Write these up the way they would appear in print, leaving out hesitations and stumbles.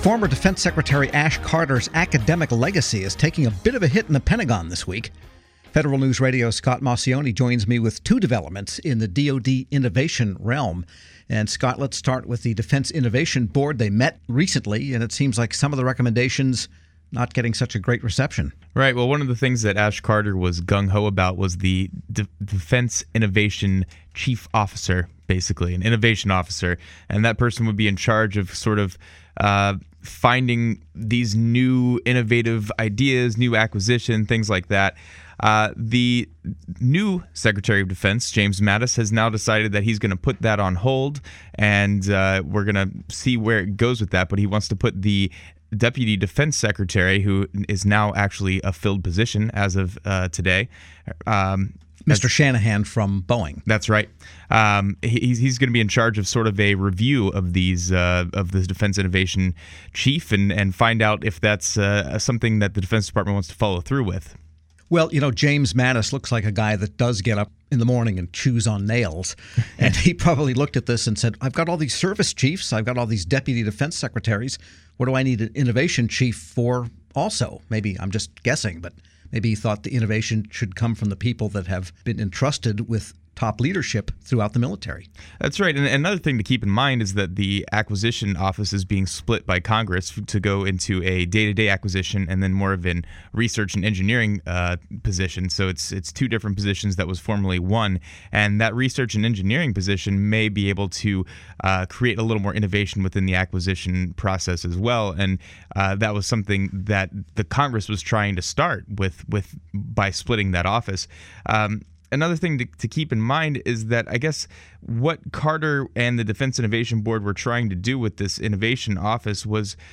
Former Defense Secretary Ash Carter's academic legacy is taking a bit of a hit in the Pentagon this week. Federal News Radio's Scott Maucione joins me with two developments in the DoD innovation realm. And Scott, let's start with the Defense Innovation Board. They met recently, and it seems like some of the recommendations not getting such a great reception. Right. Well, one of the things that Ash Carter was gung-ho about was the Defense Innovation Chief Officer, basically, an innovation officer. And that person would be in charge of sort of finding these new innovative ideas, new acquisition, things like that. The new Secretary of Defense, James Mattis, has now decided that he's going to put that on hold, and we're going to see where it goes with that. But he wants to put the Deputy Defense Secretary, who is now actually a filled position as of today. Mr. Shanahan from Boeing. That's right. He's going to be in charge of sort of a review of these of the Defense Innovation Chief and find out if that's something that the Defense Department wants to follow through with. Well, you know, James Mattis looks like a guy that does get up in the morning and chews on nails. And he probably looked at this and said, I've got all these service chiefs. I've got all these deputy defense secretaries. What do I need an innovation chief for also? Maybe I'm just guessing, but maybe he thought the innovation should come from the people that have been entrusted with top leadership throughout the military. That's right. And another thing to keep in mind is that the acquisition office is being split by Congress to go into a day-to-day acquisition and then more of an research and engineering position. So it's two different positions that was formerly one. And that research and engineering position may be able to create a little more innovation within the acquisition process as well. And that was something that the Congress was trying to start with by splitting that office. Another thing to keep in mind is that I guess what Carter and the Defense Innovation Board were trying to do with this innovation officer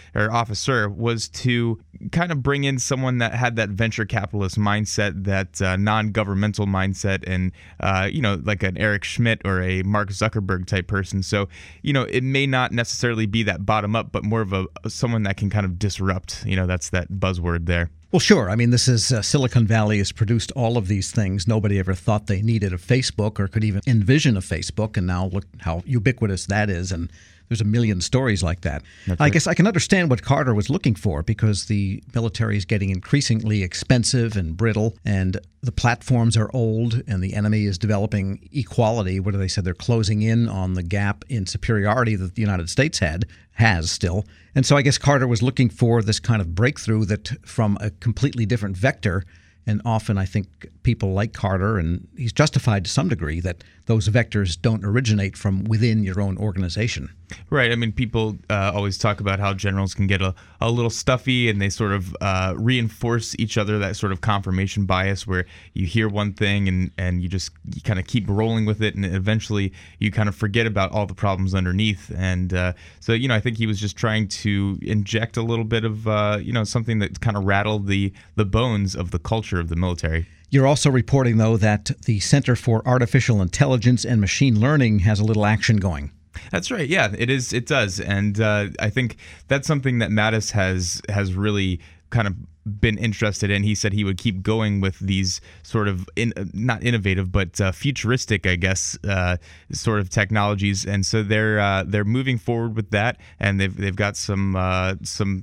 was to kind of bring in someone that had that venture capitalist mindset, that non-governmental mindset, and like an Eric Schmidt or a Mark Zuckerberg type person. So it may not necessarily be that bottom up, but more of someone that can kind of disrupt. That's that buzzword there. Well, sure. I mean, this is Silicon Valley has produced all of these things. Nobody ever thought they needed a Facebook or could even envision a Facebook. And now look how ubiquitous that is. And there's a million stories like that. I guess I can understand what Carter was looking for because the military is getting increasingly expensive and brittle, and the platforms are old, and the enemy is developing equality. What do they say? They're closing in on the gap in superiority that the United States has still. And so I guess Carter was looking for this kind of breakthrough that from a completely different vector. And often I think people like Carter, and he's justified to some degree, that those vectors don't originate from within your own organization. Right. I mean, people always talk about how generals can get a little stuffy and they sort of reinforce each other, that sort of confirmation bias where you hear one thing and you kind of keep rolling with it, and eventually you kind of forget about all the problems underneath. And so, I think he was just trying to inject a little bit of, something that kind of rattled the bones of the culture of the military. You're also reporting, though, that the Center for Artificial Intelligence and Machine Learning has a little action going. That's right. Yeah, it is. It does. And I think that's something that Mattis has really kind of been interested in. He said he would keep going with these sort of not innovative, but futuristic, I guess, sort of technologies. And so they're moving forward with that, and they've got some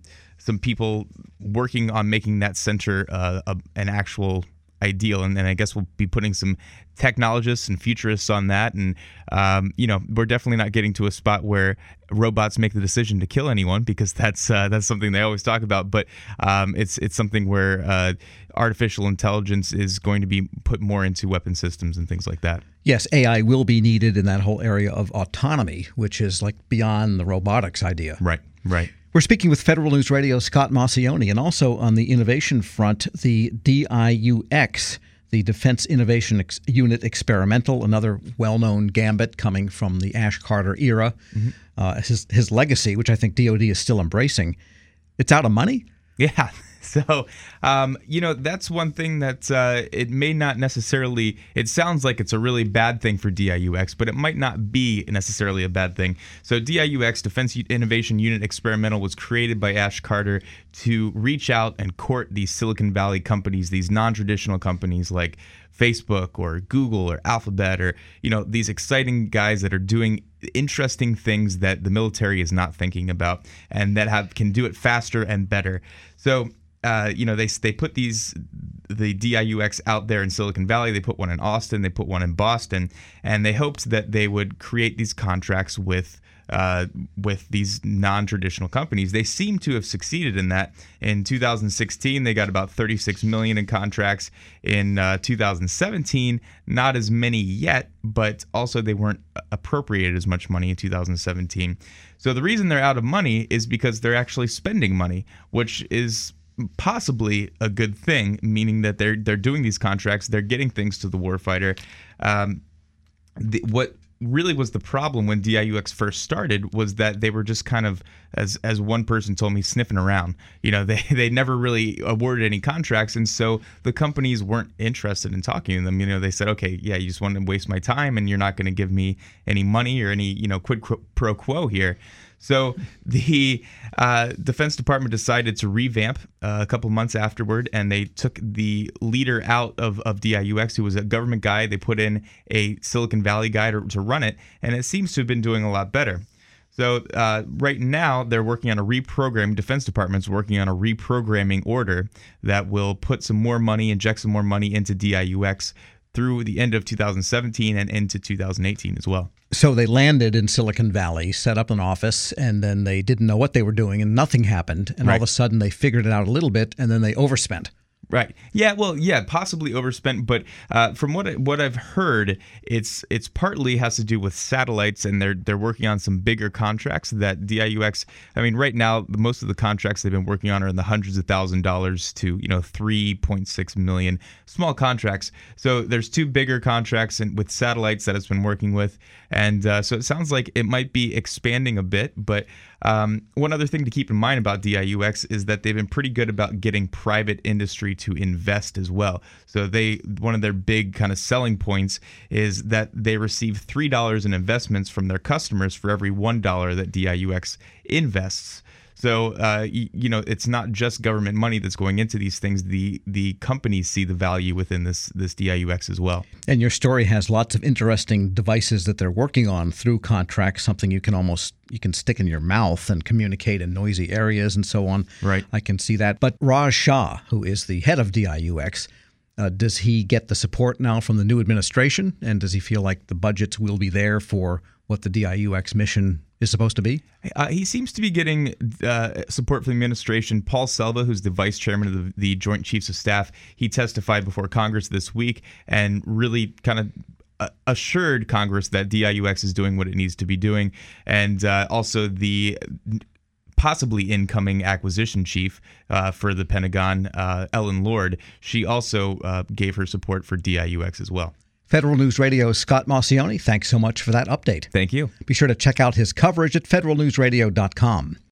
people working on making that center an actual ideal, and I guess we'll be putting some technologists and futurists on that, and we're definitely not getting to a spot where robots make the decision to kill anyone, because that's something they always talk about, but it's something where artificial intelligence is going to be put more into weapon systems and things like that. Yes, AI will be needed in that whole area of autonomy, which is like beyond the robotics idea. Right. We're speaking with Federal News Radio's Scott Maucione, and also on the innovation front, the DIUX, the Defense Innovation Unit Experimental, another well-known gambit coming from the Ash Carter era. Mm-hmm. His legacy, which I think DoD is still embracing. It's out of money? Yeah. So, that's one thing that it may not necessarily, it sounds like it's a really bad thing for DIUX, but it might not be necessarily a bad thing. So DIUX, Defense Innovation Unit Experimental, was created by Ash Carter to reach out and court these Silicon Valley companies, these non-traditional companies like Facebook or Google or Alphabet, or these exciting guys that are doing interesting things that the military is not thinking about, and that can do it faster and better. So they put the DIUX out there in Silicon Valley. They put one in Austin. They put one in Boston, and they hoped that they would create these contracts with these non-traditional companies. They seem to have succeeded in that. In 2016, they got about $36 million in contracts. In 2017, not as many yet, but also they weren't appropriated as much money in 2017. So the reason they're out of money is because they're actually spending money, which is possibly a good thing, meaning that they're doing these contracts, they're getting things to the warfighter. What really was the problem when DIUX first started was that they were just kind of, as one person told me, sniffing around. They never really awarded any contracts, and so the companies weren't interested in talking to them. They said, okay, yeah, you just want to waste my time, and you're not going to give me any money or any quid pro quo here. So the Defense Department decided to revamp a couple months afterward, and they took the leader out of DIUX, who was a government guy. They put in a Silicon Valley guy to run it, and it seems to have been doing a lot better. So right now they're working on a reprogram. Defense Department's working on a reprogramming order that will put some more money, inject some more money into DIUX through the end of 2017 and into 2018 as well. So they landed in Silicon Valley, set up an office, and then they didn't know what they were doing, and nothing happened. And all of a sudden they figured it out a little bit, and then they overspent. Right. Yeah. Well, yeah, possibly overspent. But from what I've heard, it's partly has to do with satellites, and they're working on some bigger contracts that DIUX. I mean, right now, most of the contracts they've been working on are in the hundreds of $1,000s to $3.6 million, small contracts. So there's two bigger contracts with satellites that it's been working with, and so it sounds like it might be expanding a bit. But one other thing to keep in mind about DIUX is that they've been pretty good about getting private industry to invest as well. So one of their big kind of selling points is that they receive $3 in investments from their customers for every $1 that DIUX invests. So, it's not just government money that's going into these things. The companies see the value within this DIUX as well. And your story has lots of interesting devices that they're working on through contracts, something you can stick in your mouth and communicate in noisy areas and so on. Right. I can see that. But Raj Shah, who is the head of DIUX, does he get the support now from the new administration? And does he feel like the budgets will be there for what the DIUX mission is supposed to be? He seems to be getting support from the administration. Paul Selva, who's the vice chairman of the Joint Chiefs of Staff, he testified before Congress this week and really kind of assured Congress that DIUX is doing what it needs to be doing. And also the possibly incoming acquisition chief for the Pentagon, Ellen Lord, she also gave her support for DIUX as well. Federal News Radio's Scott Maucione, thanks so much for that update. Thank you. Be sure to check out his coverage at federalnewsradio.com.